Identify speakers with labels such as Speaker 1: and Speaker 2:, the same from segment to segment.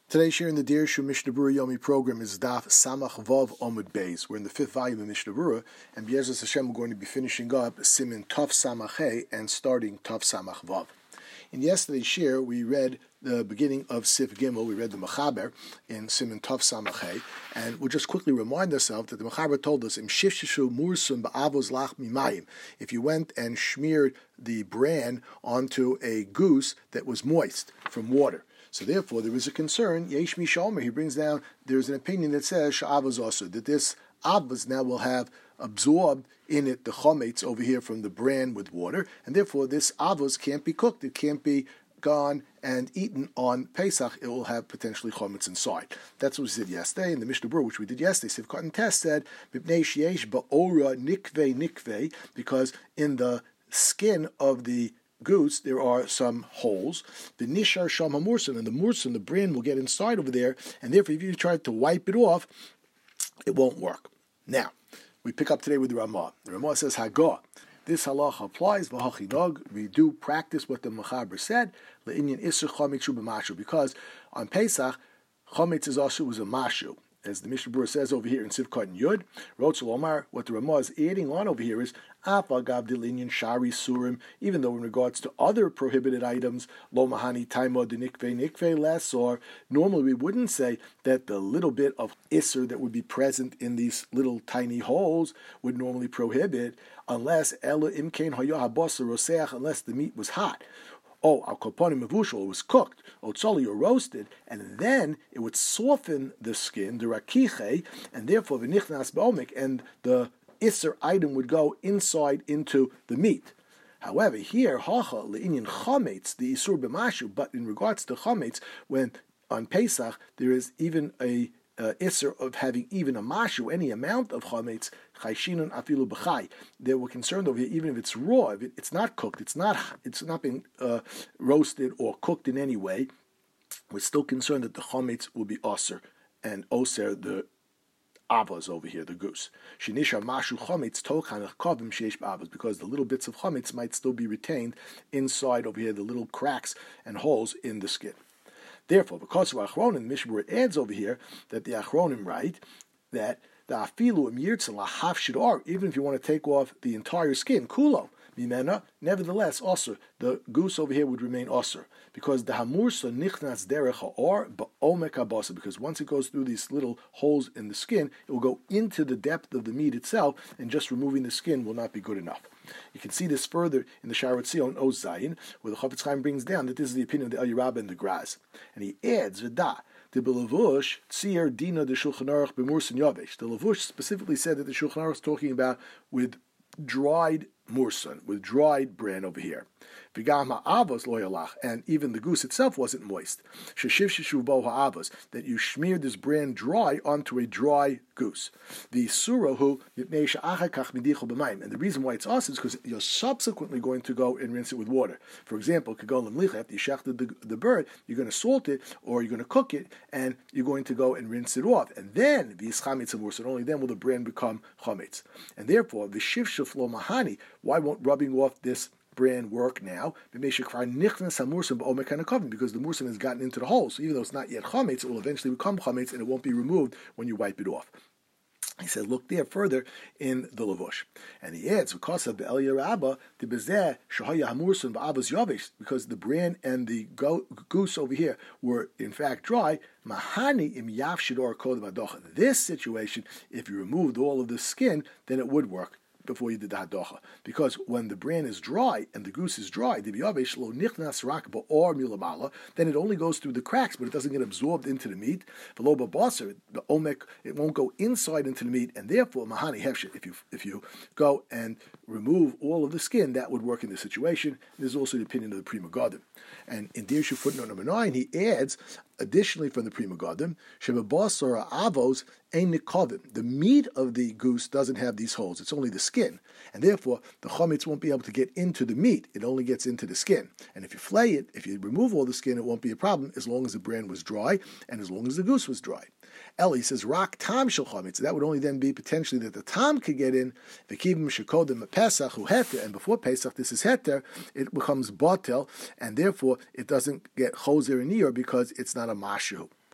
Speaker 1: Today's share in the Dirshu Mishnah Berurah Yomi program is Daf Samach Vav Omud Beis. We're in the 5th volume of Mishnah Berurah, and B'Yezras Hashem we're going to be finishing up Siman Tov Samach He and starting Tov Samach Vav. In yesterday's share, we read the beginning of Sif Gimel. We read the Mechaber in Siman Tov Samach He, and we'll just quickly remind ourselves that the Mechaber told us, Im Shifshishu Mursun Ba'avos Lach Mimayim. If you went and smeared the bran onto a goose that was moist from water. So therefore, there is a concern. Yesh Mi Shomer, he brings down, there's an opinion that says Sha'avos also, that this avos now will have absorbed in it the chometz over here from the bran with water, and therefore this avos can't be cooked. It can't be gone and eaten on Pesach. It will have potentially chometz inside. That's what we said yesterday in the Mishnah Berurah, which we did yesterday. Sivkot and Test said, Mipnei sheyesh ba'ora nikvei, because in the skin of the goose, there are some holes. The nishar sham hamursan, and the mursan, the bran, will get inside over there, and therefore, if you try to wipe it off, it won't work. Now, we pick up today with the Ramah. The Ramah says, Hagah. This halacha applies, v'hachinog. We do practice what the Mechaber said, le'inyan isur chometz shu b'mashu, because on Pesach, chometz is also was a mashu. As the Mishnah Berurah says over here in Sivkot and Yud, Rotzul Omar, what the Ramah is adding on over here is Afagav Dilinyan Shari Surim, even though in regards to other prohibited items, Lo Mahani Taimo de Nikve less, or normally we wouldn't say that the little bit of Isser that would be present in these little tiny holes would normally prohibit, unless Ela Imkain Hayah Habasa Roseach, unless the meat was hot. Oh, al koponim mavushal, it was cooked, otzoli, or roasted, and then it would soften the skin, the rakiche, and therefore the nichnas ba'omek, and the isser item would go inside into the meat. However, here, hacha le'inyan chametz, the isur b'mashu, but in regards to chametz, when on Pesach there is even a isser of having even a mashu, any amount of chametz, chayshinun afilu b'chai. They were concerned over here, even if it's raw, if it's not cooked, it's not been roasted or cooked in any way. We're still concerned that the chametz will be osir and oser the avos over here, the goose. Shinisha mashu chametz tochan kovim sheish b'avos, because the little bits of chametz might still be retained inside over here, the little cracks and holes in the skin. Therefore, because of Achronim, Mishnah Berurah adds over here that the Achronim write that the afilu im yirtzeh lahaf shidor, even if you want to take off the entire skin, kulo mimena, nevertheless, osur, the goose over here would remain osur, because the hamursa nichnas derech ha'or ba'omek habasa, because once it goes through these little holes in the skin, it will go into the depth of the meat itself, and just removing the skin will not be good enough. You can see this further in the Shaarei Tzion Oz Zayin, where the Chafetz Chaim brings down that this is the opinion of the Eliyah Rabbah and the Graz, and he adds V'da the Belavush Tzir Dina the Shulchan Aruch B'Mursan Yavesh. The Lavush specifically said that the Shulchan Aruch is talking about with dried mursan, with dried bran over here. And even the goose itself wasn't moist. That you smeared this bran dry onto a dry goose. The surahu, and the reason why it's us is because you're subsequently going to go and rinse it with water. For example, after you shechted the bird, you're going to salt it or you're going to cook it, and you're going to go and rinse it off. And then only then will the bran become chametz. And therefore, the shivshuf lo mahani. Why won't rubbing off this bran work now? Because the mursan has gotten into the hole. So even though it's not yet chametz, it will eventually become chametz, and it won't be removed when you wipe it off. He said, look there further in the Lavush. And he adds, because of the Eliyah Rabbah, because the bran and the goose over here were in fact dry. This situation, if you removed all of the skin, then it would work before you did the hadocha. Because when the bran is dry and the goose is dry, then it only goes through the cracks, but it doesn't get absorbed into the meat. It won't go inside into the meat, and therefore, mahani hefshet, if you go and remove all of the skin, that would work in this situation. There's also the opinion of the Pri Megadim. And in Dirshu footnote number 9, he adds, additionally from the Pri Megadim, Shebabasar avos ein nikovim. The meat of the goose doesn't have these holes. It's only the skin. And therefore, the chametz won't be able to get into the meat. It only gets into the skin. And if you flay it, if you remove all the skin, it won't be a problem as long as the bran was dry and as long as the goose was dry. Eli says, Rak tam shel chametz. That would only then be potentially that the tam could get in. V'kivim shekodim pesach hu heter. And before Pesach, this is heter. It becomes batel, and therefore it doesn't get choser and niyur because it's not a mashu.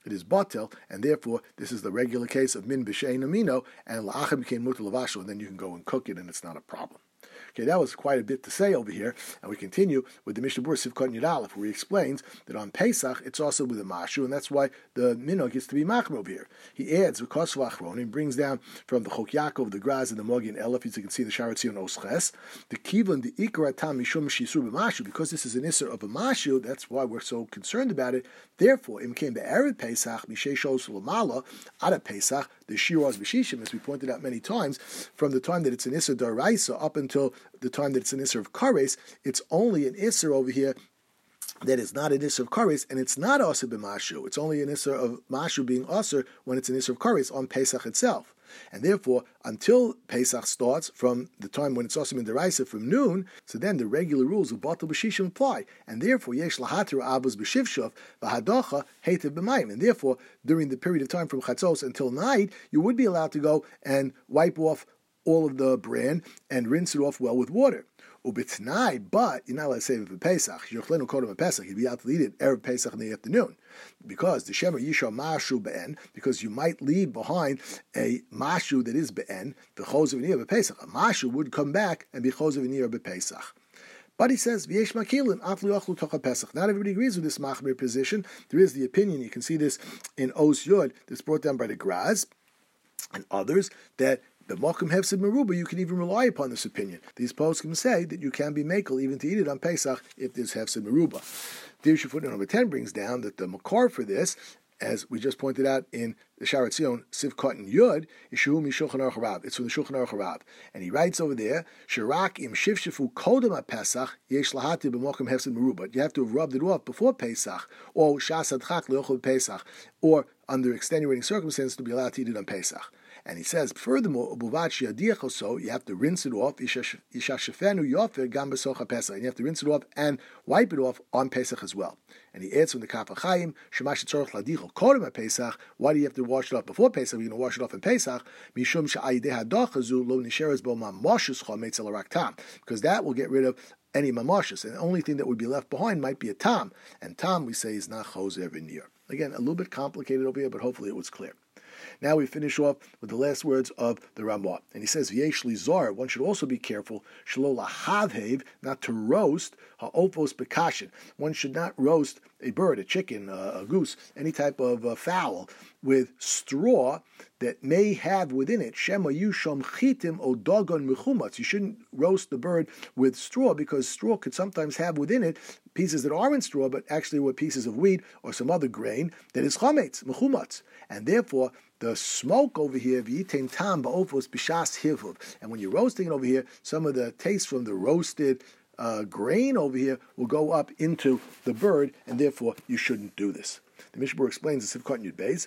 Speaker 1: it is batel, and therefore this is the regular case of min b'shein amino, and la'achar became mutar lavashel, and then you can go and cook it, and it's not a problem. Okay, that was quite a bit to say over here, and we continue with the Mishnah Berurah Sivkot Yud Aleph, where he explains that on Pesach it's also with a mashu, and that's why the minhag gets to be machmer over here. He adds v'kos v'achron, and brings down from the Chok Yaakov, the Graz, and the Mogi Elef, as you can see the Sharat Zion Osches, the Kivlan, the Ikar Atam Mishum Shisur b'mashu, because this is an isser of a mashu, that's why we're so concerned about it. Therefore, it became the Erev Pesach Mishei Shos Lamala Ada Pesach, the Shiraz B'Shishim, as we pointed out many times, from the time that it's an isser d'oraisa up until the time that it's an isser of kares, it's only an isser over here that is not an isser of kares, and it's not asr b'mashu. It's only an isser of mashu being asr when it's an isser of kares on Pesach itself. And therefore, until Pesach starts, from the time when it's asr in deraisa from noon, so then the regular rules of batel b'shishim apply. And therefore, yesh lahatir abuz b'shivshav v'hadacha heitev b'mayim. And therefore, during the period of time from chatzos until night, you would be allowed to go and wipe off all of the bran and rinse it off well with water. Ubitnai, but you're not allowed to save it for Pesach. Yochlenu kodem a Pesach. You'd be out to eat it erev Pesach in the afternoon, because the shemer yisha mashu be'en, because you might leave behind a mashu that is be'en, the chosev v'niyah be'Pesach. A mashu would come back and be chosev v'niyah be'Pesach. But he says, V'yesh makilin afli ochlu tocha Pesach. Not everybody agrees with this machmir position. There is the opinion, you can see this in Os Yud, that's brought down by the Graz and others, that the Mokum Hefsid Meruba, you can even rely upon this opinion. These poskim say that you can be makel even to eat it on Pesach if there's Hefsid Meruba. Dirshu footnote number 10 brings down that the makar for this, as we just pointed out in the Sharat Zion, Sivkot and Yud, is Shehu Mishulchan Aruch Harav. It's from the Shulchan Aruch Harav. And he writes over there, Shirak im shivshifu kodem ha-Pesach, yesh lahati b'mokum hefsid merubah. You have to have rubbed it off before Pesach, or shas adchak le'ochel Pesach, or under extenuating circumstances to be allowed to eat it on Pesach. And he says, furthermore, you have to rinse it off, and you have to rinse it off and wipe it off on Pesach as well. And he adds from the Kaf HaChaim, why do you have to wash it off before Pesach? You're going to wash it off in Pesach, because that will get rid of any mamashas, and the only thing that would be left behind might be a tam, and tam we say is not choser v'nir. Again, a little bit complicated over here, but hopefully it was clear. Now we finish off with the last words of the Ramah. And he says, V'yesh li zar, one should also be careful, shelo lahavhev, not to roast, ha'ofos bekashin. One should not roast a bird, a chicken, a goose, any type of fowl, with straw that may have within it, shema yushom chitim o dogon mechumatz. You shouldn't roast the bird with straw, because straw could sometimes have within it pieces that aren't straw, but actually were pieces of wheat or some other grain that is chametz, mechumatz. And therefore, the smoke over here, v'yitem tam ba'ofos b'shas hivud. And when you're roasting it over here, some of the taste from the roasted grain over here will go up into the bird, and therefore you shouldn't do this. The Mishnah Berurah explains the Sivkot Yud Beis.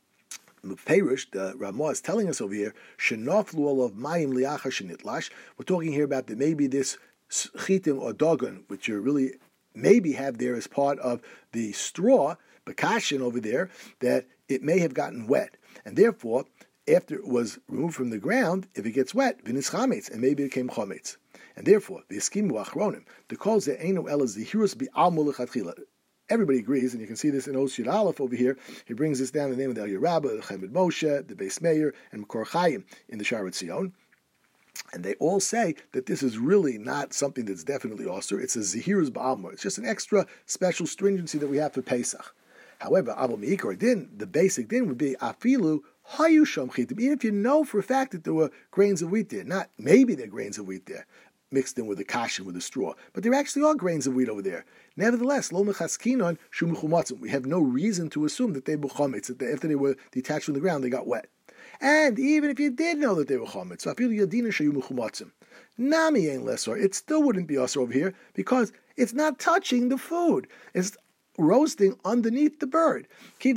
Speaker 1: The Perush, the Ramah is telling us over here, shenaflu olav mayim liachar shenitlash. We're talking here about that maybe this chitim or dogon, which you really maybe have there as part of the straw, bakashin over there, that it may have gotten wet. And therefore, after it was removed from the ground, if it gets wet, vinis chametz, and maybe it became chametz. And therefore, the eskimu achronim, the calls that einu ela zihirus bi'al mulechatchila. Everybody agrees, and you can see this in Os Yud Aleph over here. He brings this down in the name of the Eliyah Rabbah, the Chemed Moshe, the Beis Meir, and Makor Chaim in the Sharat Zion. And they all say that this is really not something that's definitely osur. It's a zihirus ba'almor. It's just an extra special stringency that we have for Pesach. However, Abel Meikor din, the basic din would be afilu hayu sham chitim. Even if you know for a fact that there were grains of wheat there, not maybe there are grains of wheat there, mixed in with the kashin, with the straw, but there actually are grains of wheat over there. Nevertheless, lo mechaskinon shumuchumatzim. We have no reason to assume that they were chametz, that after they were detached from the ground, they got wet. And even if you did know that they were chametz, afilu yadina shayu mechumatzim, nami ain't lesser. It still wouldn't be us over here because it's not touching the food. It's roasting underneath the bird. The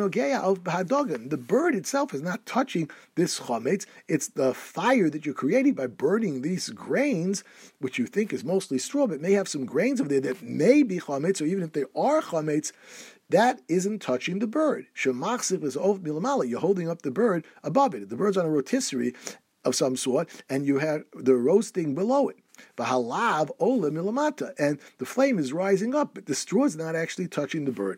Speaker 1: bird itself is not touching this chametz. It's the fire that you're creating by burning these grains, which you think is mostly straw, but may have some grains over there that may be chametz, or even if they are chametz, that isn't touching the bird. You're holding up the bird above it. The bird's on a rotisserie of some sort, and you have the roasting below it. V'halav ola milamata, and the flame is rising up, but the straw is not actually touching the bird.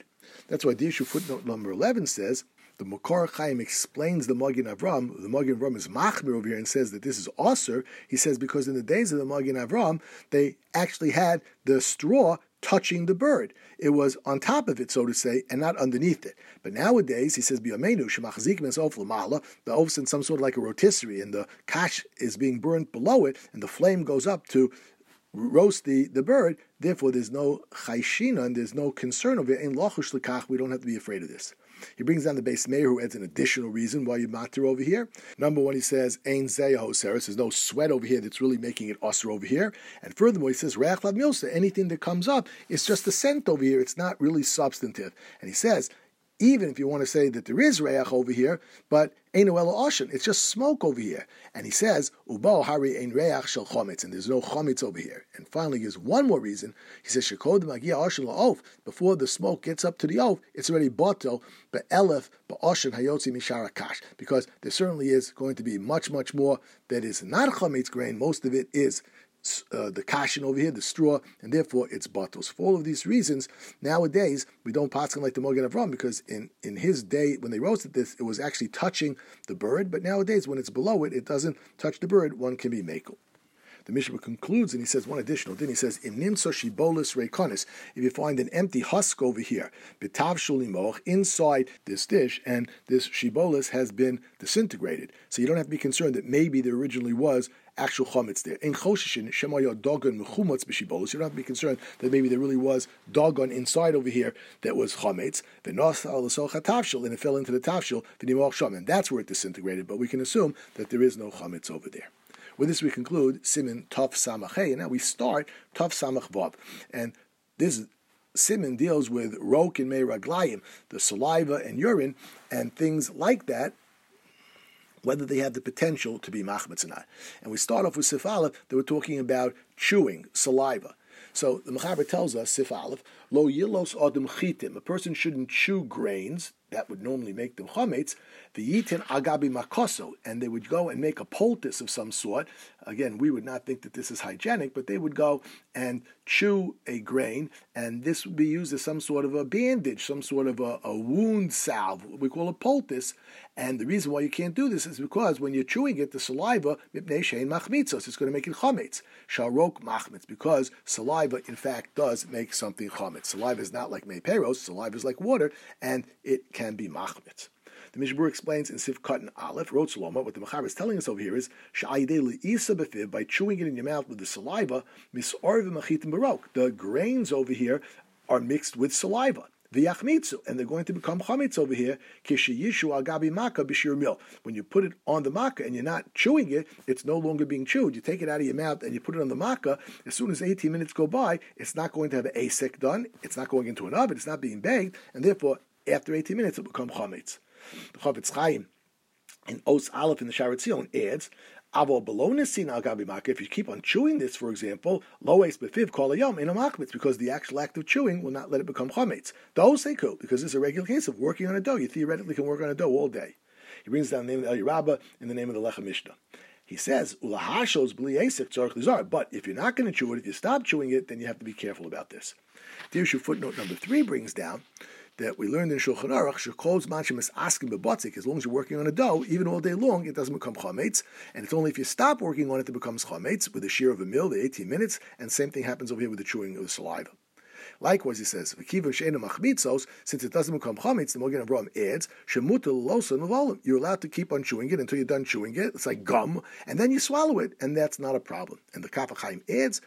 Speaker 1: That's why the issue footnote number 11 says, the Makor Chaim explains the Magen Avram. The Magen Avram is machmir over here and says that this is osir. He says because in the days of the Magen Avram, they actually had the straw touching the bird. It was on top of it, so to say, and not underneath it. But nowadays, he says, B'yameinu, shemachzik mes of l'mala, the oaf's in some sort of like a rotisserie, and the kash is being burnt below it, and the flame goes up to roast the bird. Therefore, there's no chayshina, and there's no concern over it. In lachush l'kach, we don't have to be afraid of this. He brings down the base mayor, who adds an additional reason why you matter over here. Number one, he says, Ein zeh hoseres, there's no sweat over here that's really making it osir over here. And furthermore, he says, Reach lav milsa, anything that comes up is just a scent over here. It's not really substantive. And he says, even if you want to say that there is reach over here, but einu ela oshin, it's just smoke over here. And he says, ubo hari ein reach shel chometz, and there's no chometz over here. And finally, he gives one more reason. He says, shekodem magia oshin la'of, before the smoke gets up to the oaf, it's already botel be'elef ba'oshin hayotzi mishara kash, because there certainly is going to be much, much more that is not chometz grain. Most of it is the kashin over here, the straw, and therefore it's bottles. For all of these reasons, nowadays we don't pass like the Magen Avram, because in his day when they roasted this, it was actually touching the bird. But nowadays, when it's below it, it doesn't touch the bird. One can be mekel. The Mishnah concludes, and he says one additional thing. He says, "Im nimso shibolis reikonis." If you find an empty husk over here, bitav shulimoch, inside this dish, and this shibolis has been disintegrated, so you don't have to be concerned that maybe there originally was actual chometz there. In choshishin shemayo dogon mechumotz b'shibolis, you don't have to be concerned that maybe there really was dogon inside over here that was chometz. V'nos al l'socha tavshil, and it fell into the tavshil v'nimoch sham, and that's where it disintegrated. But we can assume that there is no chometz over there. With this, we conclude Siman Tov Samach Hey, and now we start Tov Samach Vav. And this Siman deals with Rok and Mei Raglayim, the saliva and urine, and things like that, whether they have the potential to be machmetz or not. And we start off with Sif Aleph, that we're talking about chewing, saliva. So the Mechaber tells us, Sif Aleph, Lo yilos adam chitim, a person shouldn't chew grains, that would normally make them chametz, v'yitin agabi makoso, and they would go and make a poultice of some sort. Again, we would not think that this is hygienic, but they would go and chew a grain, and this would be used as some sort of a bandage, some sort of a wound salve, what we call a poultice. And the reason why you can't do this is because when you're chewing it, the saliva, mipnei shein machmitzos, it's going to make it chametz. Sharok machmitz, because saliva, in fact, does make something chametz. Saliva is not like meiperos, saliva is like water, and it can be machmitz. The Mishnah Berurah explains in Sif Katan Aleph, Rot Saloma, what the Mechaber is telling us over here is, by chewing it in your mouth with the saliva, the grains over here are mixed with saliva. And they're going to become chametz over here. When you put it on the makkah and you're not chewing it, it's no longer being chewed. You take it out of your mouth and you put it on the makkah. As soon as 18 minutes go by, it's not going to have an asek done. It's not going into an oven. It's not being baked. And therefore, after 18 minutes, it will become chametz. The Chavetz Chaim in Os Aleph in the Sharet Zion adds, if you keep on chewing this, for example, loes befiv kol hayom in a machmitz, because the actual act of chewing will not let it become chametz. Doseku, because this is a regular case of working on a dough. You theoretically can work on a dough all day. He brings down the name of El Yerabba in the name of the Lechem Mishnah. He says, ulahashos b'li esek tzarich lizar. But if you're not going to chew it, if you stop chewing it, then you have to be careful about this. The issue footnote number 3 brings down that we learned in Shulchan Aruch, shekol zman shemisaskim bebotzik, as long as you're working on a dough, even all day long, it doesn't become chametz, and it's only if you stop working on it that it becomes chametz, with a shear of a mil, the 18 minutes, and same thing happens over here with the chewing of the saliva. Likewise, he says, since it doesn't become chametz, the Magen Avraham adds, you're allowed to keep on chewing it until you're done chewing it. It's like gum, and then you swallow it, and that's not a problem. And the Kaf HaChaim adds,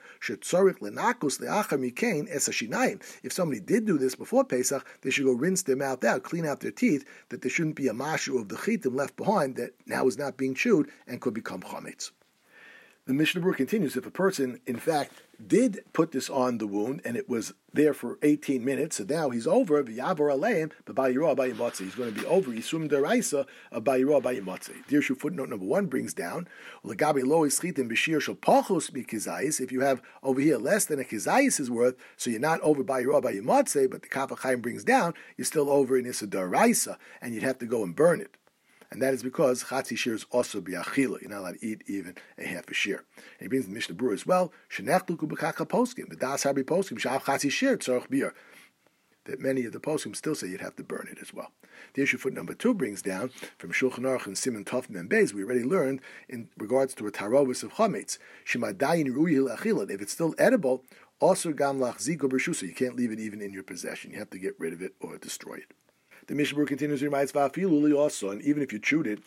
Speaker 1: if somebody did do this before Pesach, they should go rinse their mouth out, clean out their teeth, that there shouldn't be a mashu of the chitim left behind that now is not being chewed and could become chametz. The Mishnah Berurah continues, if a person, in fact, did put this on the wound, and it was there for 18 minutes, so now he's over, v'yavor aleim, b'bayiro abayim motzei. He's going to be over, yisum deraisa, abayiro abayim motzei. Dirshu footnote number 1 brings down, l'gabi lo ischitim b'shir shel pachos mikizayis, if you have over here less than a kizayis is worth, so you're not over bayiro abayim motzei, but the Kaf HaChaim brings down, you're still over in issa deraisa, and you'd have to go and burn it. And that is because chatzi shir is also biachila. You're not allowed to eat even a half a shir. And he brings the Mishnah Berurah as well. Shenechluku b'chaka poskim, b'das harbi poskim, shav chatzi shir tzorach bir. that many of the poskim still say you'd have to burn it as well. The issue foot number 2 brings down from Shulchan Aruch and Siman Tov Mem Beis. We already learned in regards to a tarovis of chametz. Shemadayin ru'il achilat. If it's still edible, also gam lachziko b'rshusa. You can't leave it even in your possession. You have to get rid of it or destroy it. The Mishnah Berurah continues to remind Va'afiluli also, and even if you chewed it,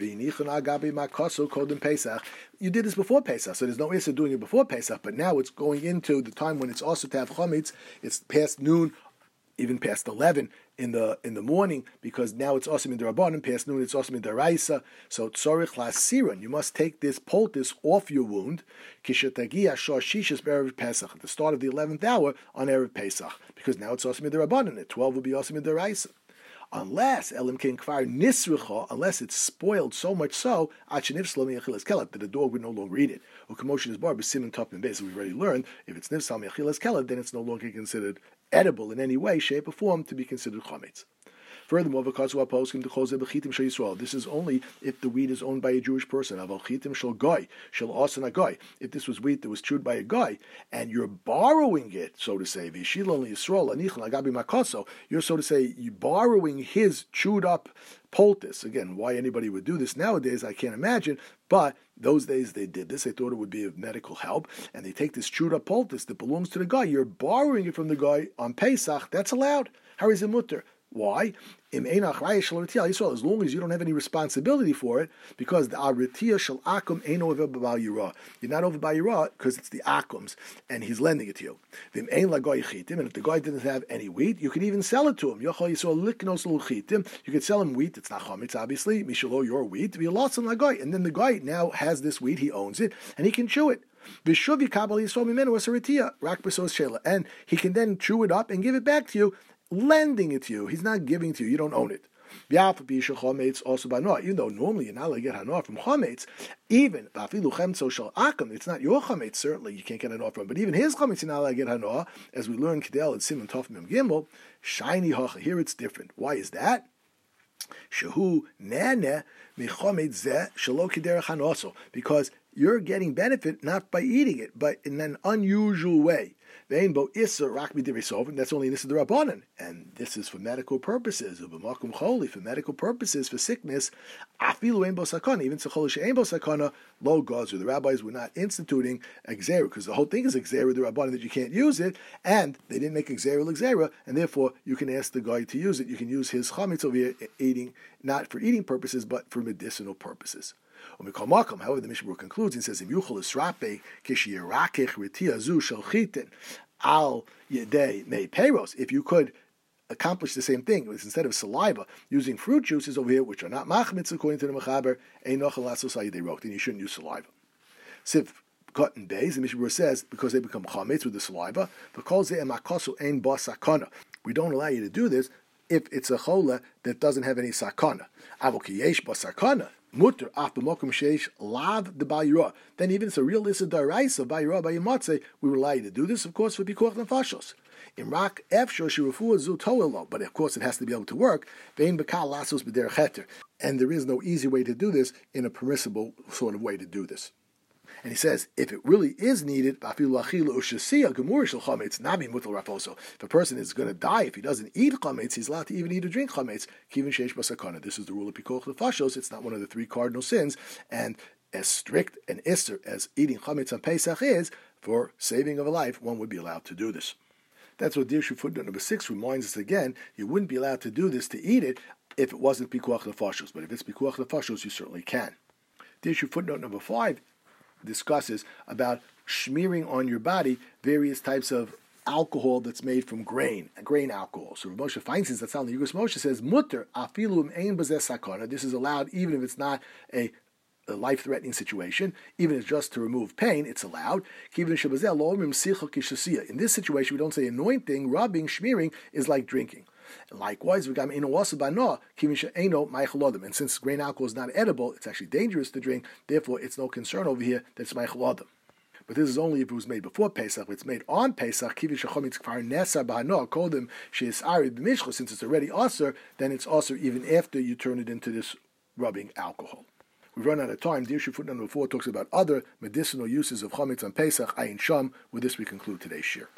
Speaker 1: you did this before Pesach, so there's no issue doing it before Pesach, but now it's going into the time when it's also to have chametz. It's past noon, even past 11 in the morning, because now it's also in the Rabbanan, past noon it's also in the Raisa. So tzorich lasiran, you must take this poultice off your wound, kishatagi shor shishis b'erev Pesach, at the start of the 11th hour on Erev Pesach, because now it's also in the Rabbanan, at 12 will be also in the Raisa. Unless elim ken kvar nisricha, unless it's spoiled so much so that the dog would no longer eat it. Or commotion is bar b'simin top and base. We've already learned if it's nifsal me'achilas kelad, then it's no longer considered edible in any way, shape, or form to be considered chametz. Furthermore, this is only if the wheat is owned by a Jewish person. If this was wheat that was chewed by a guy, and you're borrowing it, so to say, you're so to say, you're borrowing his chewed up poultice. Again, why anybody would do this nowadays, I can't imagine, but those days they did this. They thought it would be of medical help, and they take this chewed up poultice that belongs to the guy. You're borrowing it from the guy on Pesach. That's allowed. How is it mutter? Why? As long as you don't have any responsibility for it, because the aritiyah shel akum ain't over b'bal yirah. You're not over by yirah because it's the akums, and he's lending it to you. And if the guy didn't have any wheat, you could even sell it to him. You could sell him wheat. It's not chametz, obviously. Mishalo, your wheat. And then the guy now has this wheat. He owns it, and he can chew it. And he can then chew it up and give it back to you, lending it to you. He's not giving it to you. You don't own it. Also by no, even though normally you're not allowed to get hanor from chametz, even it's not your chametz. Certainly you can't get hanor from, but even his chametz you're not allowed to get hanor, as we learn Kedel and Siman Tov Mem Gimel. Shiny hacha. Here it's different. Why is that? Shehu nene michametz zeh shelo kederech hanoso, because you're getting benefit not by eating it, but in an unusual way. That's only this is the Rabbanan, and this is for medical purposes, for medical purposes, for sickness. Even low gazer. The rabbis were not instituting exera, because the whole thing is exera, the Rabbanan, that you can't use it, and they didn't make exera, and therefore you can ask the guy to use it. You can use his chametz over here, eating, not for eating purposes, but for medicinal purposes. However, the Mishnah Berurah concludes and says, if you could accomplish the same thing, instead of saliva, using fruit juices over here, which are not machmitz according to the Mechaber, then you shouldn't use saliva. Sif cotton bays, the Mishnah Berurah says, because they become chametz with the saliva, we don't allow you to do this if it's a chola that doesn't have any sakana. Mutter af b'mokum sheish lav de ba'yirah. Then even it's a real list of daraisa ba'yirah ba'yimatze, we will allow you to do this, of course, for bikuach nefashos. In rak efshor shirufu zu toelo, but of course it has to be able to work. Vein bekal lasos b'derech heter, and there is no easy way to do this in a permissible sort of way to do this. And he says, if it really is needed, if a person is going to die if he doesn't eat chametz, he's allowed to even eat or drink chametz. This is the rule of Pikuach Nefashos. It's not one of the 3 cardinal sins, and as strict an isser as eating chametz on Pesach is, for saving of a life, one would be allowed to do this. That's what Dirshu footnote number 6 reminds us again. You wouldn't be allowed to do this to eat it if it wasn't Pikuach Nefashos, but if it's Pikuach Nefashos, you certainly can. Dirshu footnote number 5 discusses about smearing on your body various types of alcohol that's made from grain alcohol. So Rav Moshe Feinstein, that's how the Yugos Moshe says, mutter afilu ein bazeh sakana. This is allowed even if it's not a life-threatening situation, even if it's just to remove pain, it's allowed. In this situation, we don't say anointing, rubbing, smearing is like drinking. Likewise, and since grain alcohol is not edible, it's actually dangerous to drink, therefore it's no concern over here that it's meichel adam. But this is only if it was made before Pesach. If it's made on Pesach, since it's already aser, then it's aser even after you turn it into this rubbing alcohol. We've run out of time. Dirshu footnote number 4 talks about other medicinal uses of chametz on Pesach, ayin sham. With this we conclude today's shir.